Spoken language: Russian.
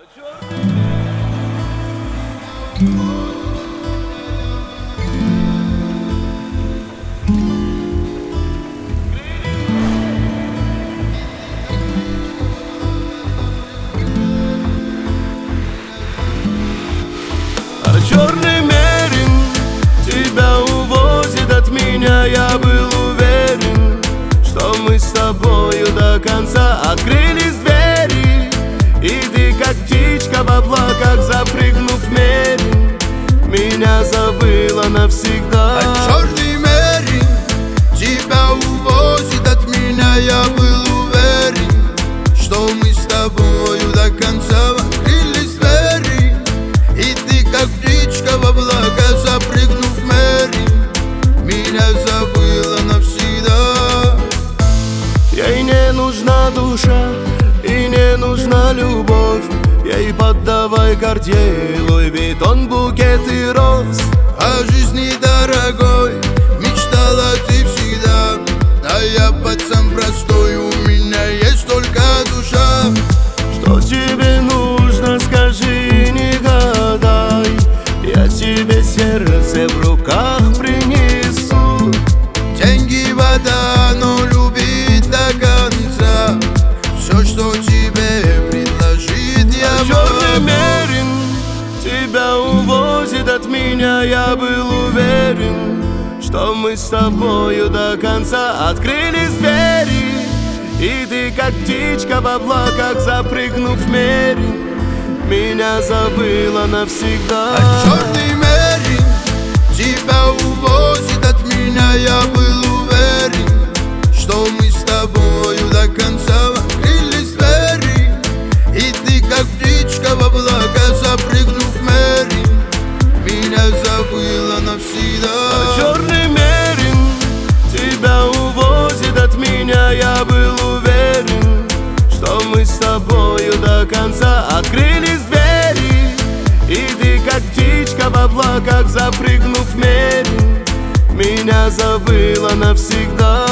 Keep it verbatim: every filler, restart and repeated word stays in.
Черный мерин тебя увозит от меня. Я был уверен, что мы с тобою до конца. Открылись двери, и ты как птичка в облаках, запрыгнув в мерин, меня забыла навсегда. А черный мерин тебя увозит от меня. Я был уверен, что мы с тобою до конца. Открылись двери, и ты как птичка в облака, запрыгнув в мерин, меня забыла навсегда. Ей не нужна душа и не нужна любовь. Ей поддавай Картье, Луи Виттон, букет и роз. О жизни дорогой мечтала ты всегда, а я пацан простой, у меня есть только душа. Что тебе нужно, скажи, не гадай, я тебе сердце в руках принесу. Деньги, вода, но любить до конца. Все, что тебе предложит, я а черный мерин тебя увозит от меня. Я был уверен, что мы с тобою до конца. Открылись двери, и ты как птичка в облаках, запрыгнув в мерин, меня забыла навсегда. А черный мерин тебя увозит от меня. Я был уверен, что мы с тобою до конца. Открылись двери, и ты как птичка в облака, запрыгнув в мерин, меня забыла навсегда. А черный мерин тебя увозит от меня. Я был уверен, что мы с тобою до конца. Открылись двери, и ты как птичка в облаках, запрыгнув в мерин, меня забыла навсегда.